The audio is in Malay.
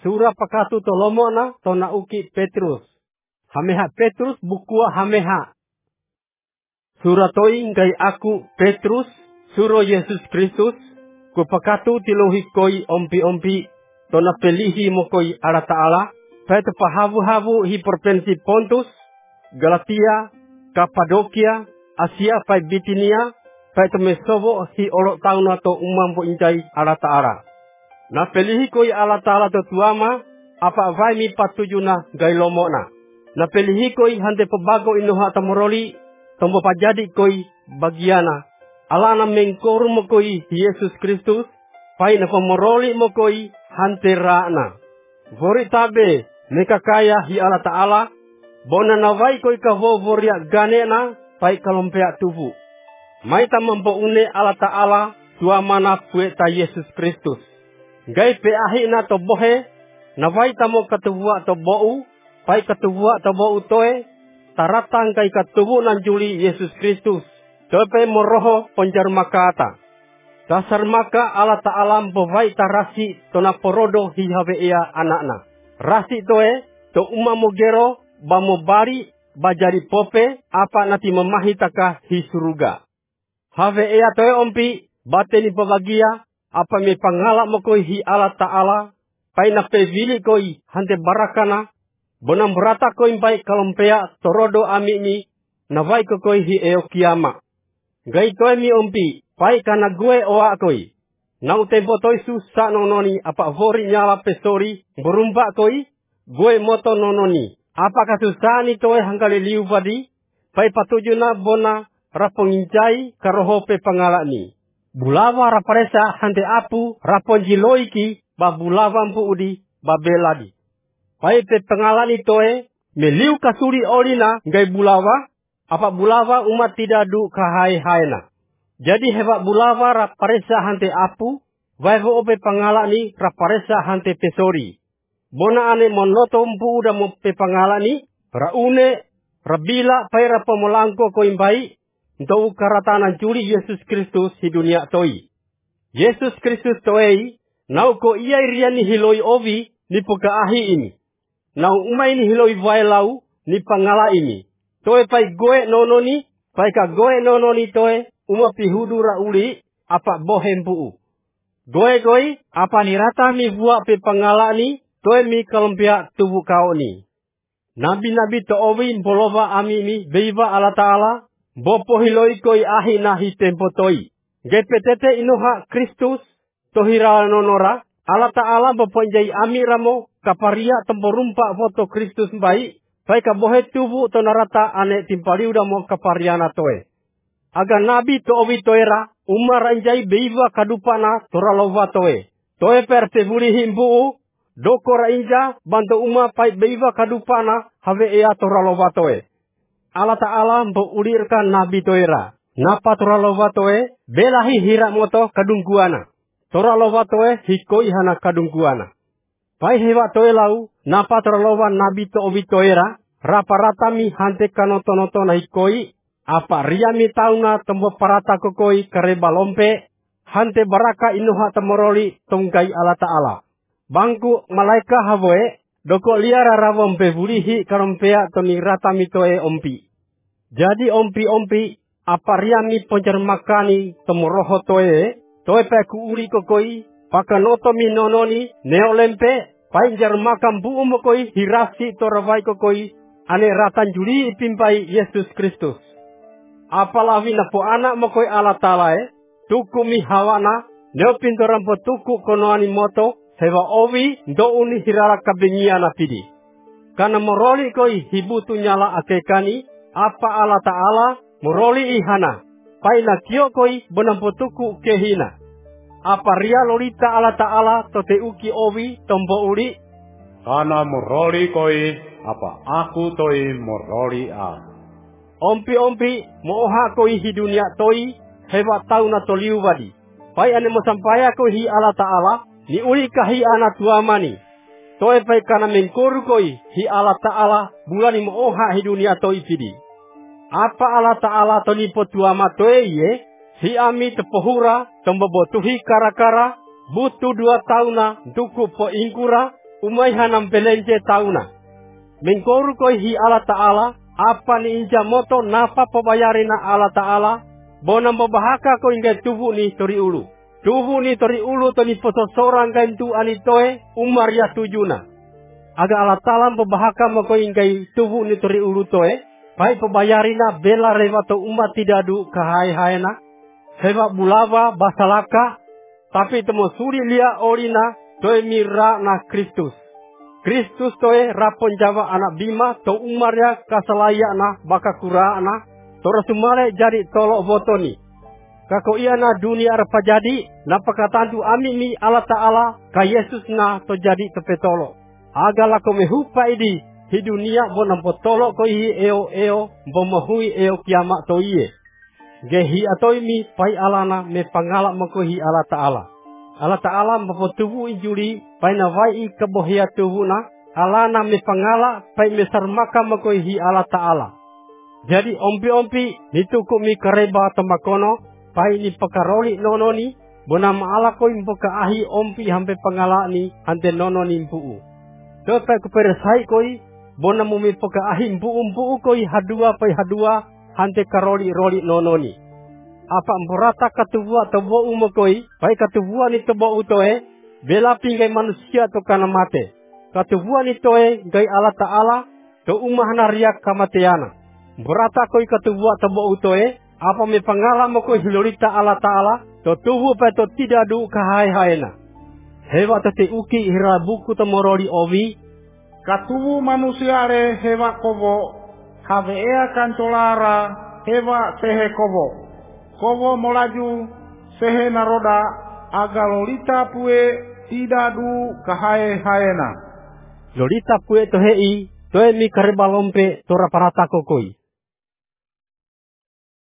Surah pakatu to lomona to na uki Petrus. Hameha Petrus bukua hameha. Surah toi ngai aku Petrus suro Yesus Kristus. Ku pakatu tilohi koi ompi-ompi. To na pelihi mo koi ala ta'ala. Pai to pahavu-havu hi provinsi Pontus, Galatia, Kapadokia, Asia pai Bitinia. Pai to mesovo hi olok tauna to umampo injai ala ta'ala. Na pelihi koi ala ta'ala to tuama, apa vai mi patujuna gai lomona. Na pelihi koi hante pabago inuha tamoroli, tombo pajadi koi bagiana. Ala na mengkoru mo koi Yesus Kristus, pai na pamoroli mo koi hante rana. Vori tabe, neka kaya hi ala ta'ala, bona na vai koi kavo voria ganena, pai kalompea tubu. Mai tamampo une ala ta'ala, tuama na pueta Yesus Kristus. Gai pe ahi na to bohe, na vai tamo katuwa to bou, pai katuwa to bou toe, taratang kai katubu nan juli Yesus Kristus, tope moroho ponjar makata. Dasar maka ala ta'ala mbovai tarasi to na porodo hihabe ea anakna. Rasi toe, to umamo gero, bamo bari, bajari pope, apa nati memahi taka hi suruga. Have ea toe ompi, bateni babagia, apa me pangala mo koi hi ala ta'ala, pai na pevili koi hante barakana, bonam berata koi pai kalompea torodo ami mi, na vai ko koi hi eo kiama. Gai toi mi ompi, pai kana gue oa koi. Nau tempo toi susah nononi apa vori nyala pesori, berumba koi, gue moto nononi. Apakah susah ni toi hangkali liu badi, pai patujuna bona raponginjai karoho pe pangala ni. Bulawa raparesa hante apu raponjiloiki ba bulawa mpu udi ba beladi. Pai pe pengalani toe meliu kasuri olina ngai bulawa apa bulawa umat tidak du kahai-haina. Jadi hebat bulawa raparesa hante apu vaivo ope pengalani raparesa hante pesori. Bona ane monoto mpu uda mo pe pengalani raune rabila pai rapomolangko koimbai. Untuk karatana juli Yesus Kristus di dunia toi. Yesus Kristus toi, nau ko ia iriani hiloi ovi ni poka ahi ini. Nau umai ni hiloi vailau ni pangala ini. Toe pai goe nononi, pai ka goe nononi toe, uma pihudu rauli, apa bohempu. Goe apa ni rata mi buat pe pangala ni, toe mi kalompia tubuh kau ni. Nabi-nabi to ovi bolova ami mi, beiva ala ta'ala, bopo hiloi koi ahi nahi tempo toi. Gepetete inuha Kristus tohira nonora. Ala ta'ala boponjai ami ramo kaparia temporumpa foto Kristus baik. Pai kabohe tubu to narata ane timpali udah mo kapariana toe. Aga nabi to owi toera umar anjai beiva kadupana toralova toe. Toe per tebuli himbu dokora inja bantu uma pai beiva kadupana have ea toralova toe. Allah Ta'ala mengulirkan Nabi Toera. Napa toralova toe, belahi hira moto kadungguana. Toralova toe, hikoi hana kadungguana. Pai hewa toe lau, napa toralova Nabi To'ovi Toera, rapa-rata mi hante kanoto-noto na hikoi, apa riami tauna tembo parata kokoi kareba lompe, hante baraka inuha temoroli tongkai Allah Ta'ala. Bangku malaika havoe, doko liara rawam bebulihi karompea toni rata mitoe ompi. Jadi ompi-ompi apa riami poncer makani temoroho toe peku uri kokoi pakanoto minononi neolempe painjar makam bu umokoi hirasi torawai kokoi ane ratan juli ipimpai Yesus Kristus. Apalawi na po anak mokoi ala talae tuku mi hawana neopintoran po tuku konoani moto sewa owi do uni hirala kabengiana pidi. Karena moroli koi hibutu nyala akekani apa Allah Ta'ala moroli ihana. Paina kio koi bonampotuku kehina. Apa ria lolita Allah Ta'ala tote uki owi tombo uli. Kana moroli koi apa aku toi moroli a. Ompi-ompi moha koi hi dunia toi hebat tau na toliu wadi. Pai ane mo sampaya koi hi Allah Ta'ala ni uli kahi anak tuamani. Toe pai kana mengkoru koi hi Allah Ta'ala bulani moha hi dunia toi pidi. Apa Allah Ta'ala tonipo tuama toe ye, si ami tepohura, tembobotuhi kara-kara, butu 2 tahuna, duku po ingkura, umay hanam belenje tauna. Mengkoru koi hi Allah Ta'ala, apa ni inja moto napa pabayarina Allah Ta'ala, bonam babahaka ko ingai tubuh ni tori ulu. Tubuh ni tori ulu to ni poso sorang gantu anitoe umar ya tujuna. Aga Allah Ta'ala babahaka mo ko ingai tubuh ni tori ulu toe, pai pabayarina bela rewa to umat tidak du kahai-haina, hewa bulava basalaka, tapi temo suri lia orina toe mira na Kristus. Kristus toe rapon jawa anak bima to umarya kasalaya na baka kura na tora sumale jadi tolok botoni. Kako iya na dunia arpa jadi napakatantu amimi Allah Ta'ala ka Yesus na to jadi kepetolo. Agala ko mehupa idi hi dunia bonam potolo ko hi eo bomohui eo kiamat to iye. Gehi atoi mi pai alana me pangala mo hi Allah Ta'ala. Allah Ta'ala mapotubu injuri pai na vai kebohia tubu na alana me pangala pai me sarmaka makoihi Allah Ta'ala. Jadi ompi-ompi nituku mi kareba tamakono pai ni pakaroli nononi bonama ala koi mpoka ahi ompi hampe pangala ni ante nononi mpuu. Topai kuperesai koi bonamu mi poka ahi mpuu koi hadua pai hadua hante karoli roli nononi. Apa mborata katubua tobo umokoi, pai katubua ni tobo utoe, bela pingai manusia to kana mate. Katubua ni toe gai Allah Ta'ala, to umahana riak kamateana. Mborata koi katubua tobo utoe, apa me pangala mokoi hilorita Allah Ta'ala, to tubu pai to tidak du kahai-haena. Hewa tete uki hira buku tomorori ovi, Katubu manusia re hewa kobo, have ea kantolara hewa sehe kobo. Kobo molaju sehe naroda aga lolita pue tidak du kahae haena. Lolita pue tohei, toe mi kareba lompe tora parata kokoi.